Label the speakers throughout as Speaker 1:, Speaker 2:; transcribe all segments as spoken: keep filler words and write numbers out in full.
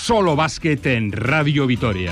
Speaker 1: Solo Básquet en Radio Vitoria.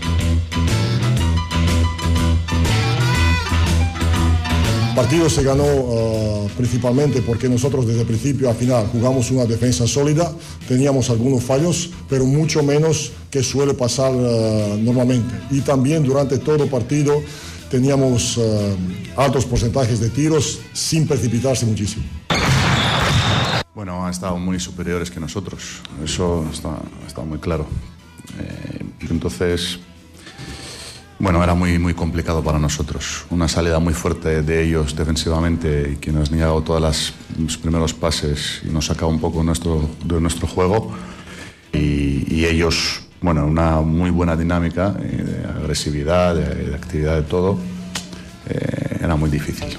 Speaker 2: El partido se ganó uh, principalmente porque nosotros desde el principio a final jugamos una defensa sólida, teníamos algunos fallos, pero mucho menos que suele pasar uh, normalmente. Y también durante todo el partido teníamos uh, altos porcentajes de tiros sin precipitarse muchísimo.
Speaker 3: Bueno, han estado muy superiores que nosotros, eso está, está muy claro. Eh, entonces... Bueno, era muy, muy complicado para nosotros. Una salida muy fuerte de ellos defensivamente y que nos han llegado todos los primeros pases y nos sacaba un poco nuestro, de nuestro juego. Y, y ellos, bueno, una muy buena dinámica de agresividad, de, de actividad, de todo. Eh, era muy difícil.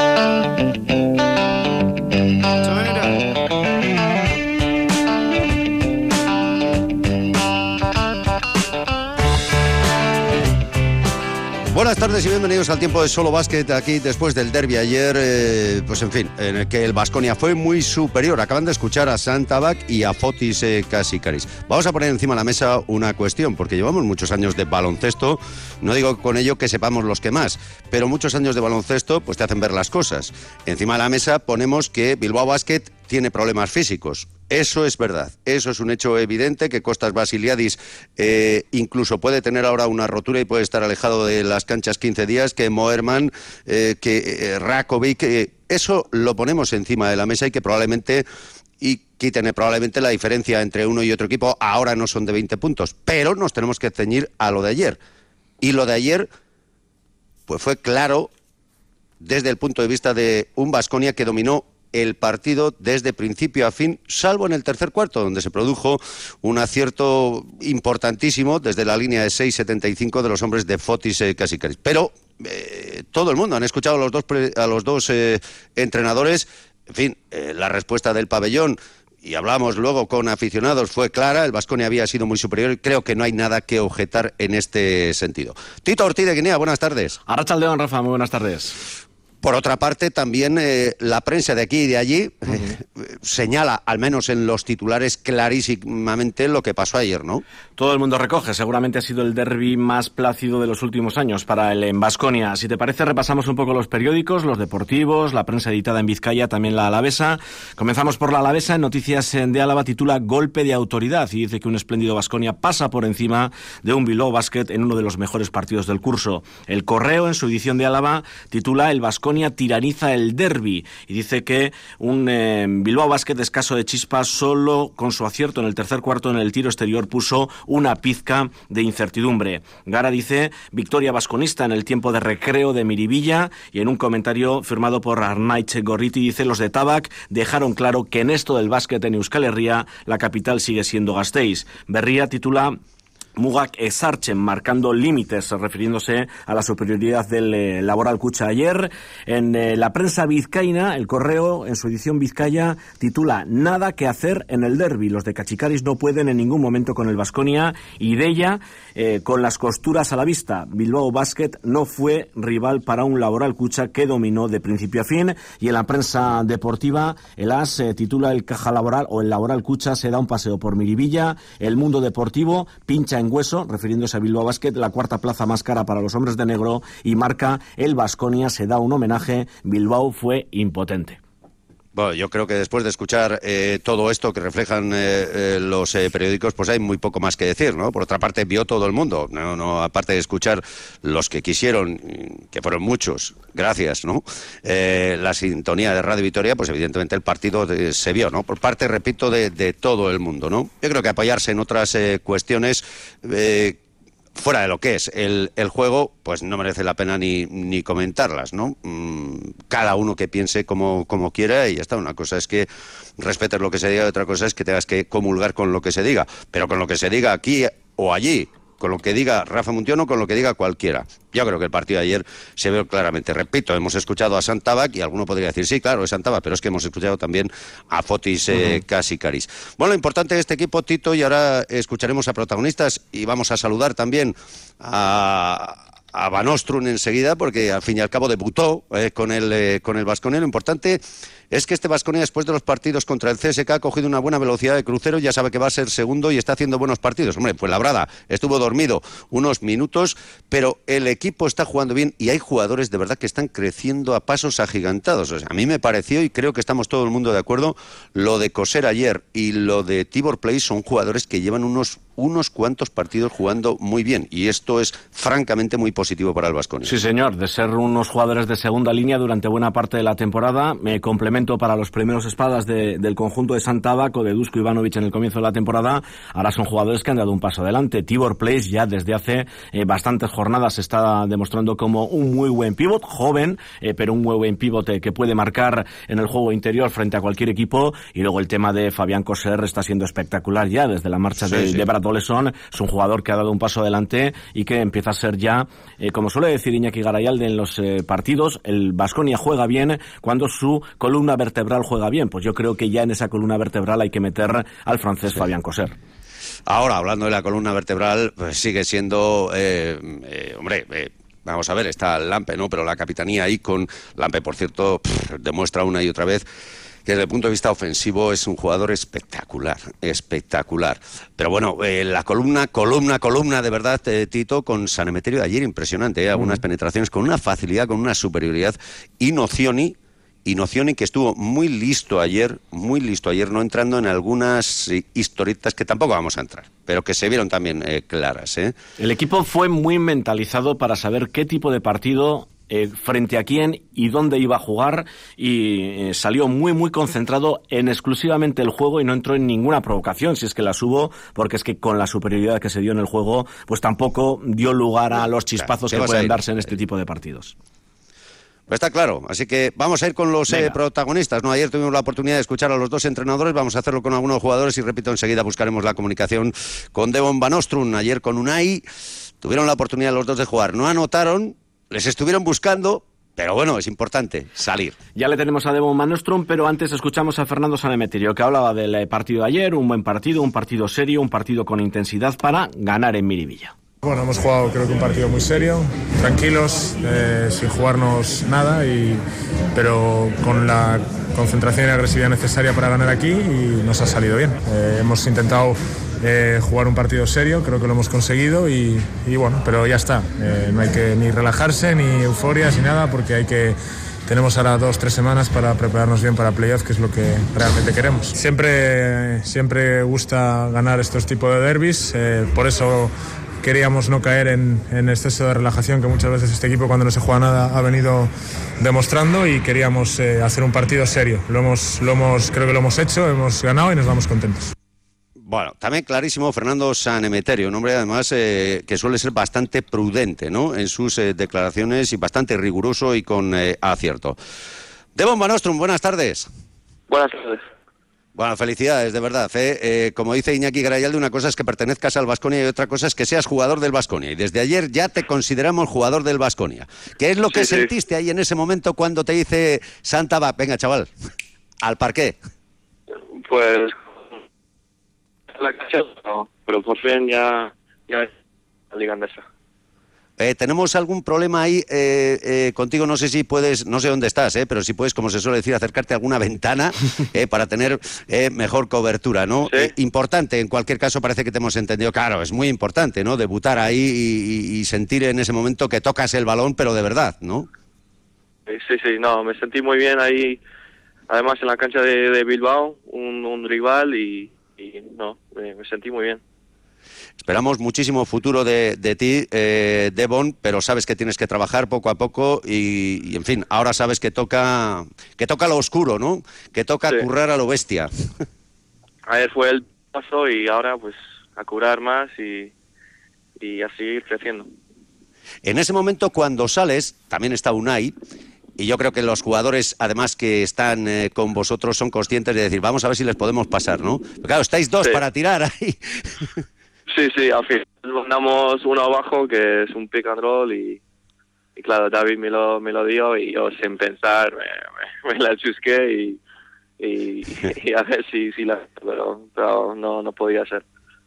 Speaker 4: Buenas tardes y bienvenidos al tiempo de Solo Básquet, aquí después del derbi ayer, eh, pues en fin, en el que el Baskonia fue muy superior. Acaban de escuchar a Sant Tabak y a Fotis eh, Kasikaris. Vamos a poner encima de la mesa una cuestión, porque llevamos muchos años de baloncesto, no digo con ello que sepamos los que más, pero muchos años de baloncesto pues te hacen ver las cosas. Encima de la mesa ponemos que Bilbao Basket tiene problemas físicos. Eso es verdad, eso es un hecho evidente, que Kostas Vasiliadis eh, incluso puede tener ahora una rotura y puede estar alejado de las canchas quince días, que Moerman, eh, que eh, Rakovic, eh, eso lo ponemos encima de la mesa y que probablemente, y quiten probablemente la diferencia entre uno y otro equipo, ahora no son de veinte puntos, pero nos tenemos que ceñir a lo de ayer. Y lo de ayer pues fue claro desde el punto de vista de un Baskonia que dominó el partido desde principio a fin, salvo en el tercer cuarto, donde se produjo un acierto importantísimo desde la línea de seis setenta y cinco de los hombres de Fotis eh, Kasikaris. Pero eh, todo el mundo, han escuchado a los dos, pre, a los dos eh, entrenadores, en fin, eh, la respuesta del pabellón, y hablamos luego con aficionados, fue clara, el Baskonia había sido muy superior y creo que no hay nada que objetar en este sentido. Tito Ortiz de Guinea, buenas tardes.
Speaker 5: Arratsaldeon, Rafa, muy buenas tardes.
Speaker 4: Por otra parte, también eh, la prensa de aquí y de allí uh-huh. eh, señala, al menos en los titulares, clarísimamente lo que pasó ayer, ¿no?
Speaker 5: Todo el mundo recoge. Seguramente ha sido el derbi más plácido de los últimos años para el Baskonia. Si te parece, repasamos un poco los periódicos, los deportivos, la prensa editada en Vizcaya, también la alavesa. Comenzamos por la alavesa. En Noticias de Álava titula Golpe de autoridad y dice que un espléndido Baskonia pasa por encima de un Bilbao Basket en uno de los mejores partidos del curso. El Correo, en su edición de Álava, titula El Baskonia tiraniza el derbi y dice que un eh, Bilbao Basket escaso de chispa, solo con su acierto en el tercer cuarto en el tiro exterior puso una pizca de incertidumbre. Gara dice victoria basconista en el tiempo de recreo de Miribilla, y en un comentario firmado por Arnaiz Gorriti dice los de Tabak dejaron claro que en esto del básquet en Euskal Herria la capital sigue siendo Gasteiz. Berria titula Mugak ezartzen, marcando límites, refiriéndose a la superioridad del eh, Laboral Kutxa ayer. En eh, la prensa vizcaína, el Correo, en su edición Vizcaya, titula Nada que hacer en el derbi. Los de Kachikaris no pueden en ningún momento con el Baskonia, y de ella, eh, con las costuras a la vista. Bilbao Basket no fue rival para un Laboral Kutxa que dominó de principio a fin. Y en la prensa deportiva, el AS eh, titula el Caja Laboral o el Laboral Kutxa se da un paseo por Miribilla. El Mundo Deportivo pincha en hueso, refiriéndose a Bilbao Basket, la cuarta plaza más cara para los hombres de negro, y marca el Baskonia se da un homenaje, Bilbao fue impotente.
Speaker 4: Bueno, yo creo que después de escuchar eh, todo esto que reflejan eh, eh, los eh, periódicos, pues hay muy poco más que decir, ¿no? Por otra parte, vio todo el mundo, no, no, aparte de escuchar los que quisieron, que fueron muchos, gracias, ¿no? Eh, la sintonía de Radio Vitoria, pues evidentemente el partido de, se vio, ¿no? Por parte, repito, de, de todo el mundo, ¿no? Yo creo que apoyarse en otras eh, cuestiones eh, fuera de lo que es el, el juego, pues no merece la pena ni, ni comentarlas, ¿no? Mm, cada uno que piense como, como quiera y ya está. Una cosa es que respetes lo que se diga y otra cosa es que tengas que comulgar con lo que se diga. Pero con lo que se diga aquí o allí, con lo que diga Rafa Muntión o con lo que diga cualquiera. Yo creo que el partido de ayer se ve claramente. Repito, hemos escuchado a Sant Tabak y alguno podría decir, sí, claro, es Sant Tabak, pero es que hemos escuchado también a Fotis eh, uh-huh. Kasikaris. Bueno, lo importante de este equipo, Tito, y ahora escucharemos a protagonistas y vamos a saludar también a... a Van Ostrun enseguida, porque al fin y al cabo debutó eh, con el eh, con el Baskonia. Lo importante es que este Baskonia, después de los partidos contra el C S K, ha cogido una buena velocidad de crucero, ya sabe que va a ser segundo y está haciendo buenos partidos. Hombre, pues Labrada estuvo dormido unos minutos, pero el equipo está jugando bien y hay jugadores de verdad que están creciendo a pasos agigantados. O sea, a mí me pareció, y creo que estamos todo el mundo de acuerdo, lo de Coser ayer y lo de Tibor Play son jugadores que llevan unos unos cuantos partidos jugando muy bien, y esto es francamente muy positivo para el Baskonia.
Speaker 5: Sí, señor, de ser unos jugadores de segunda línea durante buena parte de la temporada, me complemento para los primeros espadas de, del conjunto de Santa Bac o de Dusko Ivanovic en el comienzo de la temporada, ahora son jugadores que han dado un paso adelante. Tibor Place ya desde hace eh, bastantes jornadas está demostrando como un muy buen pívot, joven, eh, pero un muy buen pívot eh, que puede marcar en el juego interior frente a cualquier equipo, y luego el tema de Fabián Coser está siendo espectacular ya desde la marcha sí, de, sí. de Brad Oleson. Es un jugador que ha dado un paso adelante y que empieza a ser ya, eh, como suele decir Iñaki Garayalde en los eh, partidos, el Baskonia juega bien cuando su columna vertebral juega bien. Pues yo creo que ya en esa columna vertebral hay que meter al francés sí. Fabián Coser.
Speaker 4: Ahora, hablando de la columna vertebral, pues sigue siendo, eh, eh, hombre... Eh, vamos a ver, está Lampe, ¿no? Pero la capitanía ahí con Lampe, por cierto, pff, demuestra una y otra vez que desde el punto de vista ofensivo es un jugador espectacular, espectacular. Pero bueno, eh, la columna, columna, columna de verdad, eh, Tito, con San Emeterio de ayer impresionante, ¿eh? Algunas mm. penetraciones con una facilidad, con una superioridad. Y Nocioni, y Nocioni que estuvo muy listo ayer, muy listo ayer, no entrando en algunas historietas que tampoco vamos a entrar, pero que se vieron también eh, claras, ¿eh?
Speaker 5: El equipo fue muy mentalizado para saber qué tipo de partido... Eh, frente a quién y dónde iba a jugar, y eh, salió muy muy concentrado en exclusivamente el juego y no entró en ninguna provocación, si es que las hubo, porque es que con la superioridad que se dio en el juego, pues tampoco dio lugar a los chispazos que pueden darse en este tipo de partidos.
Speaker 4: Pues está claro, así que vamos a ir con los eh, protagonistas, ¿no? Ayer tuvimos la oportunidad de escuchar a los dos entrenadores, vamos a hacerlo con algunos jugadores y repito, enseguida buscaremos la comunicación con Devon Van Ostrund. Ayer con Unai tuvieron la oportunidad los dos de jugar, no anotaron, les estuvieron buscando, pero bueno, es importante salir.
Speaker 5: Ya le tenemos a Devon Van Ostrund, pero antes escuchamos a Fernando San Emeterio, que hablaba del partido de ayer, un buen partido, un partido serio, un partido con intensidad para ganar en Miribilla.
Speaker 6: Bueno, hemos jugado creo que un partido muy serio, tranquilos, eh, sin jugarnos nada, y, pero con la concentración y agresividad necesaria para ganar aquí, y nos ha salido bien. Eh, hemos intentado eh, jugar un partido serio, creo que lo hemos conseguido, y, y bueno, pero ya está. Eh, no hay que ni relajarse, ni euforias, ni nada, porque hay que... Tenemos ahora dos, tres semanas para prepararnos bien para playoff, que es lo que realmente queremos. Siempre, siempre gusta ganar estos tipos de derbis, eh, por eso queríamos no caer en, en exceso de relajación que muchas veces este equipo, cuando no se juega nada, ha venido demostrando, y queríamos eh, hacer un partido serio. Lo hemos, lo hemos, creo que lo hemos hecho, hemos ganado y nos vamos contentos.
Speaker 4: Bueno, también clarísimo Fernando San Emeterio, un hombre además eh, que suele ser bastante prudente, ¿no?, en sus eh, declaraciones, y bastante riguroso y con eh, acierto. Devon Van Ostrund, buenas tardes.
Speaker 7: Buenas tardes.
Speaker 4: Bueno, felicidades, de verdad. ¿eh? Eh, como dice Iñaki Garayalde, una cosa es que pertenezcas al Baskonia y otra cosa es que seas jugador del Baskonia. Y desde ayer ya te consideramos jugador del Baskonia. ¿Qué es lo que sí, sentiste sí. ahí en ese momento cuando te dice Santa Bac, venga chaval, al parqué?
Speaker 7: Pues... la cancha no, pero por fin ya, ya la Liga Andesa.
Speaker 4: Eh, tenemos algún problema ahí eh, eh, contigo, no sé si puedes, no sé dónde estás, eh, pero si puedes, como se suele decir, acercarte a alguna ventana eh, para tener eh, mejor cobertura, ¿no?
Speaker 7: ¿Sí?
Speaker 4: Eh, importante, en cualquier caso parece que te hemos entendido, claro, es muy importante, ¿no?, debutar ahí y, y, y sentir en ese momento que tocas el balón, pero de verdad, ¿no?
Speaker 7: Sí, sí, no, me sentí muy bien ahí, además en la cancha de, de Bilbao, un, un rival y, y no, me, me sentí muy bien.
Speaker 4: Esperamos muchísimo futuro de, de ti, eh, Devon, pero sabes que tienes que trabajar poco a poco y, y, en fin, ahora sabes que toca que toca lo oscuro, ¿no? Que toca sí. currar a lo bestia.
Speaker 7: Ayer fue el paso y ahora pues a curar más y, y a seguir creciendo.
Speaker 4: En ese momento cuando sales, también está Unai, y yo creo que los jugadores, además que están eh, con vosotros, son conscientes de decir, vamos a ver si les podemos pasar, ¿no? Pero claro, estáis dos sí. para tirar ahí.
Speaker 7: Sí, sí, al fin mandamos uno abajo que es un pick and roll y, y claro, David me lo, me lo dio y yo sin pensar me, me, me la chusqué y, y, y a ver si, si la... Pero, pero no, no podía ser.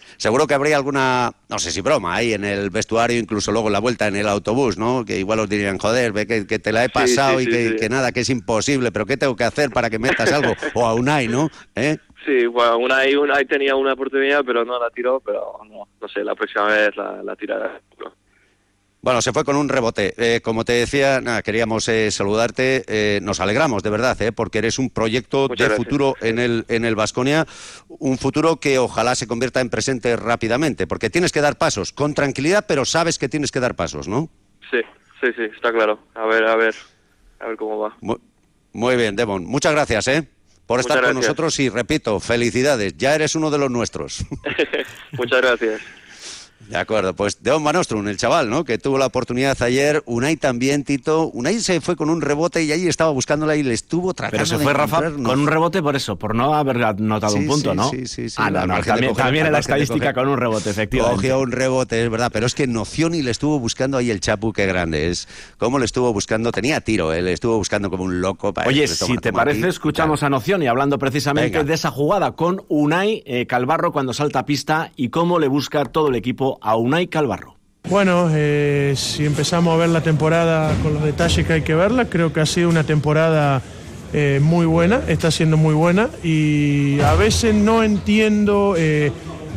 Speaker 4: Seguro que habría alguna, no sé si broma, ahí en el vestuario, incluso luego en la vuelta en el autobús, ¿no? Que igual os dirían, joder, ve que, que te la he pasado sí, sí, y que, sí, sí. que nada, que es imposible, pero ¿qué tengo que hacer para que metas algo? O a Unai, ¿no? ¿Eh?
Speaker 7: Sí, bueno, Unai, Unai tenía una oportunidad, pero no la tiró, pero no, no sé, la próxima vez la, la tirará.
Speaker 4: Bueno, se fue con un rebote. Eh, como te decía, nada, queríamos eh, saludarte. Eh, nos alegramos, de verdad, eh, porque eres un proyecto Muchas de gracias. futuro en el en el Baskonia, un futuro que ojalá se convierta en presente rápidamente, porque tienes que dar pasos, con tranquilidad, pero sabes que tienes que dar pasos, ¿no?
Speaker 7: Sí, sí, sí, está claro. A ver, a ver, a ver cómo va.
Speaker 4: Muy, muy bien, Devon. Muchas gracias, ¿eh? Por
Speaker 7: Muchas
Speaker 4: estar
Speaker 7: gracias.
Speaker 4: con nosotros y, repito, felicidades. Ya eres uno de los nuestros.
Speaker 7: Muchas gracias.
Speaker 4: De acuerdo, pues Devon Van Oström, el chaval, ¿no? Que tuvo la oportunidad ayer. Unai también, Tito. Unai se fue con un rebote y ahí estaba buscándola y le estuvo tratando
Speaker 5: Pero se
Speaker 4: de
Speaker 5: fue, Rafa,
Speaker 4: no.
Speaker 5: con un rebote por eso, por no haber anotado
Speaker 4: sí,
Speaker 5: un punto,
Speaker 4: sí,
Speaker 5: ¿no?
Speaker 4: Sí, sí, sí.
Speaker 5: Ah, no, no, también, también en la estadística con un rebote, efectivamente.
Speaker 4: Cogió un rebote, es verdad, pero es que Nocioni le estuvo buscando ahí el Chapu, qué grande es. Cómo le estuvo buscando, tenía tiro, ¿eh? Le estuvo buscando como un loco. Para
Speaker 5: Oye,
Speaker 4: él,
Speaker 5: si
Speaker 4: toma,
Speaker 5: te
Speaker 4: toma
Speaker 5: parece,
Speaker 4: aquí,
Speaker 5: escuchamos a Nocioni hablando precisamente
Speaker 4: Venga.
Speaker 5: de esa jugada con Unai eh, Calvarro cuando salta a pista y cómo le busca todo el equipo a Unai Calvarro.
Speaker 8: Bueno, eh, si empezamos a ver la temporada con los detalles que hay que verla, creo que ha sido una temporada eh, muy buena, está siendo muy buena y a veces no entiendo eh,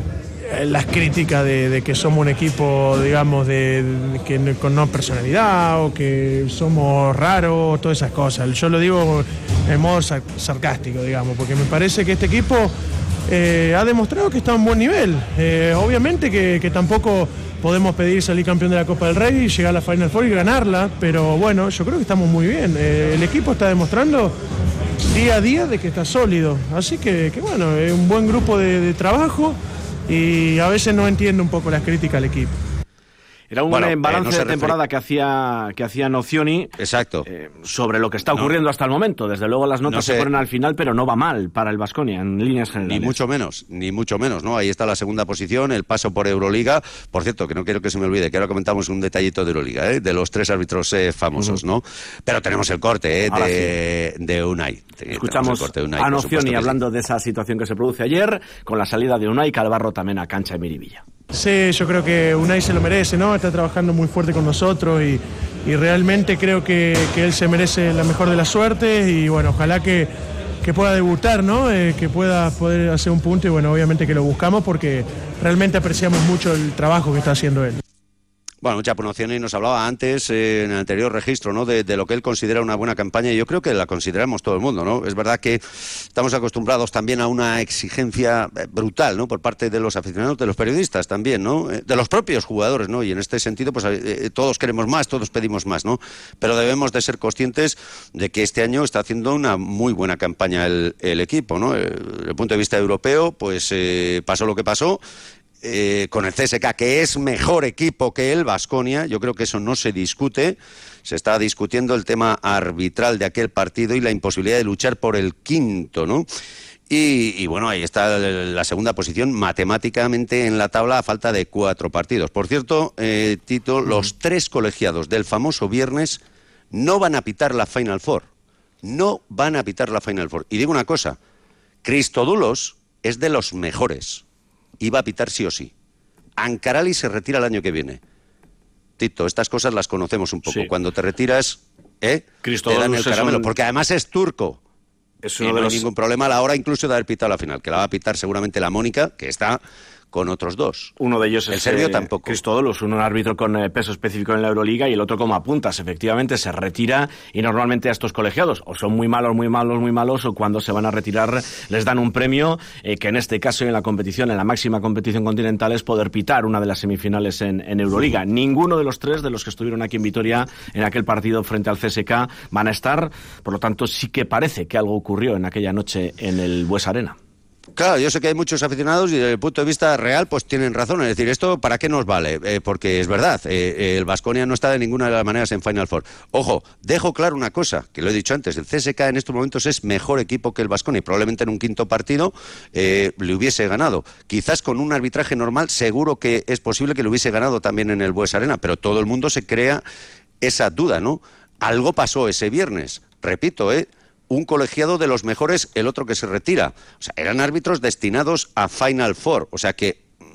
Speaker 8: las críticas de, de que somos un equipo, digamos, de, de que con no personalidad o que somos raros, todas esas cosas. Yo lo digo en modo sar- sarcástico, digamos, porque me parece que este equipo eh, ha demostrado que está a un buen nivel. Eh, obviamente que, que tampoco podemos pedir salir campeón de la Copa del Rey y llegar a la Final Four y ganarla, pero bueno, yo creo que estamos muy bien. Eh, el equipo está demostrando día a día de que está sólido, así que, que bueno, es un buen grupo de, de trabajo y a veces no entiendo un poco las críticas al equipo.
Speaker 5: Era un
Speaker 4: Bueno,
Speaker 5: eh, balance
Speaker 4: eh, no se
Speaker 5: de
Speaker 4: refiere-
Speaker 5: temporada que hacía que hacía Nocioni.
Speaker 4: Exacto.
Speaker 5: Eh, sobre lo que está ocurriendo
Speaker 4: No.
Speaker 5: hasta el momento. Desde luego las notas
Speaker 4: No sé.
Speaker 5: se ponen al final, pero no va mal para el Baskonia en líneas generales.
Speaker 4: Ni mucho menos, ni mucho menos, ¿no? Ahí está la segunda posición, el paso por Euroliga. Por cierto, que no quiero que se me olvide, que ahora comentamos un detallito de Euroliga, ¿eh? De los tres árbitros eh, famosos,
Speaker 5: Uh-huh.
Speaker 4: ¿no? Pero tenemos el corte, ¿eh?
Speaker 5: Ahora
Speaker 4: de, de Unai. Tenemos
Speaker 5: Escuchamos
Speaker 4: el corte de Unai,
Speaker 5: a
Speaker 4: por supuesto
Speaker 5: Nocioni
Speaker 4: que sí.
Speaker 5: hablando de esa situación que se produce ayer, con la salida de Unai Calvarro también a cancha de Miribilla.
Speaker 8: Sí, yo creo que Unai se lo merece, ¿no? Está trabajando muy fuerte con nosotros y, y realmente creo que, que él se merece la mejor de las suertes y bueno, ojalá que, que pueda debutar, ¿no? Eh, que pueda poder hacer un punto y bueno, obviamente que lo buscamos porque realmente apreciamos mucho el trabajo que está haciendo él.
Speaker 4: Bueno, Chapu Nocioni nos hablaba antes, eh, en el anterior registro, ¿no? De, de lo que él considera una buena campaña y yo creo que la consideramos todo el mundo, ¿no? Es verdad que estamos acostumbrados también a una exigencia eh, brutal, ¿no? Por parte de los aficionados, de los periodistas también, ¿no? Eh, de los propios jugadores, ¿no? Y en este sentido, pues eh, eh, todos queremos más, todos pedimos más, ¿no? Pero debemos de ser conscientes de que este año está haciendo una muy buena campaña el, el equipo, ¿no? Eh, desde el punto de vista europeo, pues eh, pasó lo que pasó. Eh, con el C S K, que es mejor equipo que el Baskonia, yo creo que eso no se discute. Se está discutiendo el tema arbitral de aquel partido y la imposibilidad de luchar por el quinto, ¿no? Y, y bueno, ahí está la segunda posición matemáticamente en la tabla a falta de cuatro partidos. Por cierto, eh, Tito, los tres colegiados del famoso viernes no van a pitar la Final Four. No van a pitar la Final Four. Y digo una cosa, Christodoulos es de los mejores. Iba a pitar sí o sí. Ankarali se retira el año que viene. Tito, estas cosas las conocemos un poco.
Speaker 5: Sí.
Speaker 4: Cuando te retiras, ¿eh?
Speaker 5: Christodoulos
Speaker 4: te dan el
Speaker 5: es
Speaker 4: caramelo,
Speaker 5: un-
Speaker 4: porque además es turco.
Speaker 5: Es
Speaker 4: Y
Speaker 5: uno
Speaker 4: no
Speaker 5: de
Speaker 4: hay
Speaker 5: los...
Speaker 4: ningún problema a la hora incluso de haber pitado la final, que la va a pitar seguramente la Mónica, que está con otros dos.
Speaker 5: Uno de ellos
Speaker 4: el
Speaker 5: es
Speaker 4: serbio
Speaker 5: eh,
Speaker 4: tampoco.
Speaker 5: Christodoulos, un árbitro con eh, peso específico en la Euroliga y el otro como apuntas, efectivamente se retira y normalmente a estos colegiados o son muy malos, muy malos, muy malos o cuando se van a retirar les dan un premio eh, que en este caso en la competición, en la máxima competición continental es poder pitar una de las semifinales en, en Euroliga. Sí. Ninguno de los tres de los que estuvieron aquí en Vitoria en aquel partido frente al C S K van a estar, por lo tanto sí que parece que algo ocurrió en aquella noche en el Bues Arena.
Speaker 4: Claro, yo sé que hay muchos aficionados y desde el punto de vista real pues tienen razón, es decir, ¿esto para qué nos vale? Eh, porque es verdad, eh, el Baskonia no está de ninguna de las maneras en Final Four. Ojo, dejo claro una cosa, que lo he dicho antes, el C S K en estos momentos es mejor equipo que el Baskonia y probablemente en un quinto partido eh, le hubiese ganado. Quizás con un arbitraje normal seguro que es posible que le hubiese ganado también en el Bues Arena, pero todo el mundo se crea esa duda, ¿no? Algo pasó ese viernes, repito, ¿eh? Un colegiado de los mejores, el otro que se retira. O sea, eran árbitros destinados a Final Four. O sea que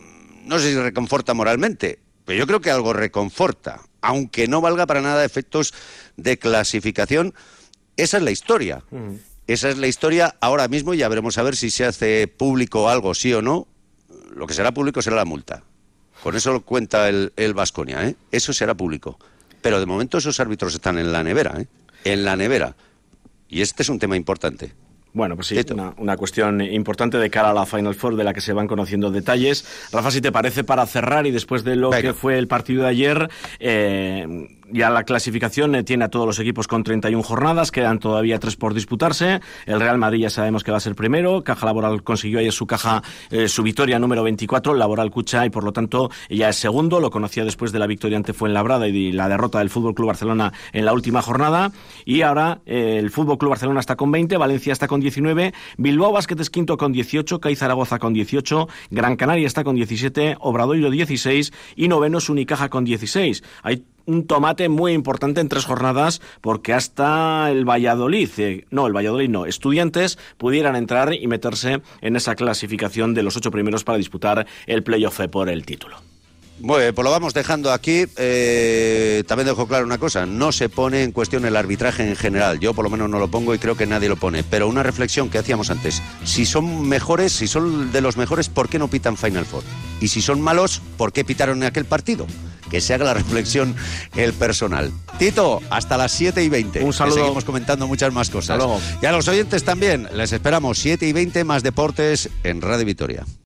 Speaker 4: no sé si reconforta moralmente, pero yo creo que algo reconforta, aunque no valga para nada efectos de clasificación. Esa es la historia. Mm. Esa es la historia ahora mismo. Ya veremos a ver si se hace público algo, sí o no. Lo que será público será la multa. Con eso lo cuenta el Baskonia, ¿eh? Eso será público. Pero de momento esos árbitros están en la nevera, ¿eh? En la nevera. Y este es un tema importante.
Speaker 5: Bueno, pues sí, una, una cuestión importante de cara a la Final Four de la que se van conociendo detalles. Rafa, si te parece, para cerrar y después de lo Venga. que fue el partido de ayer, eh, ya la clasificación eh, tiene a todos los equipos con treinta y una jornadas, quedan todavía tres por disputarse. El Real Madrid ya sabemos que va a ser primero, Caja Laboral consiguió ayer su caja, eh, su victoria número veinticuatro, Laboral Cucha, y por lo tanto ya es segundo, lo conocía después de la victoria ante Fuenlabrada y la derrota del Fútbol Club Barcelona en la última jornada. Y ahora eh, el Fútbol Club Barcelona está con veinte, Valencia está con diecinueve, Bilbao Basket es quinto con dieciocho, CAI Zaragoza con dieciocho, Gran Canaria está con diecisiete, Obradoiro dieciséis y noveno es Unicaja con dieciséis. Hay un tomate muy importante en tres jornadas porque hasta el Valladolid, eh, no, el Valladolid no, Estudiantes pudieran entrar y meterse en esa clasificación de los ocho primeros para disputar el playoff por el título.
Speaker 4: Bueno, pues lo vamos dejando aquí. Eh, también dejo claro una cosa, no se pone en cuestión el arbitraje en general. Yo por lo menos no lo pongo y creo que nadie lo pone. Pero una reflexión que hacíamos antes. Si son mejores, si son de los mejores, ¿por qué no pitan Final Four? Y si son malos, ¿por qué pitaron en aquel partido? Que se haga la reflexión el personal. Tito, hasta las siete y veinte.
Speaker 5: Un saludo.
Speaker 4: Que seguimos comentando muchas más cosas. Y a los oyentes también. Les esperamos siete y veinte, más deportes en Radio Vitoria.